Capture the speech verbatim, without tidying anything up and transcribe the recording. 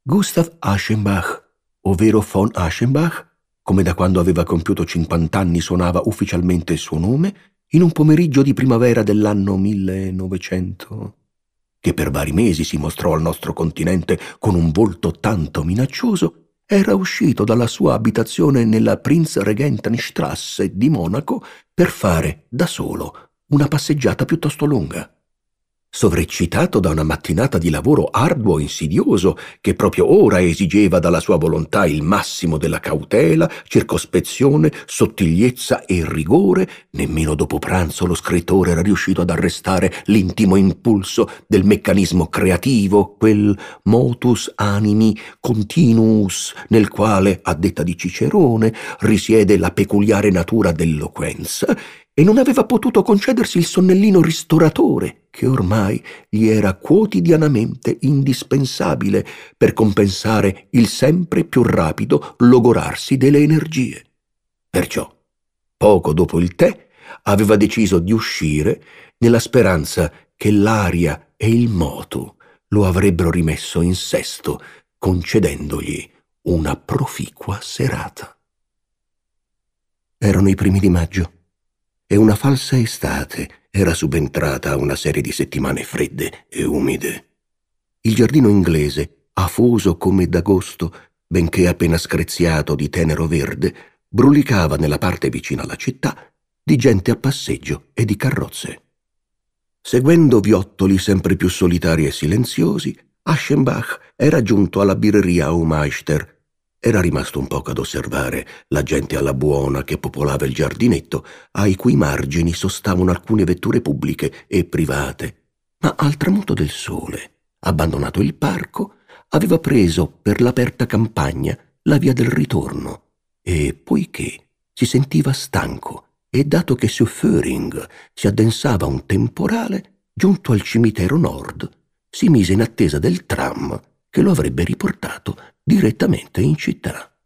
Gustav Aschenbach, ovvero von Aschenbach, come da quando aveva compiuto cinquant'anni suonava ufficialmente il suo nome, in un pomeriggio di primavera dell'anno millenovecento, che per vari mesi si mostrò al nostro continente con un volto tanto minaccioso, era uscito dalla sua abitazione nella Prinzregentenstrasse di Monaco per fare, da solo, una passeggiata piuttosto lunga. Sovreccitato da una mattinata di lavoro arduo e insidioso che proprio ora esigeva dalla sua volontà il massimo della cautela, circospezione, sottigliezza e rigore, nemmeno dopo pranzo lo scrittore era riuscito ad arrestare l'intimo impulso del meccanismo creativo, quel motus animi continuus nel quale, a detta di Cicerone, risiede la peculiare natura dell'eloquenza, e non aveva potuto concedersi il sonnellino ristoratore che ormai gli era quotidianamente indispensabile per compensare il sempre più rapido logorarsi delle energie. Perciò, poco dopo il tè, aveva deciso di uscire nella speranza che l'aria e il motu lo avrebbero rimesso in sesto, concedendogli una proficua serata. Erano i primi di maggio e una falsa estate era subentrata a una serie di settimane fredde e umide. Il giardino inglese, afoso come d'agosto, benché appena screziato di tenero verde, brulicava nella parte vicina alla città di gente a passeggio e di carrozze. Seguendo viottoli sempre più solitari e silenziosi, Aschenbach era giunto alla birreria Aumeister. Era rimasto un poco ad osservare la gente alla buona che popolava il giardinetto, ai cui margini sostavano alcune vetture pubbliche e private. Ma al tramonto del sole, abbandonato il parco, aveva preso per l'aperta campagna la via del ritorno e, poiché si sentiva stanco e dato che su Föhring si addensava un temporale, giunto al cimitero nord, si mise in attesa del tram che lo avrebbe riportato direttamente in città.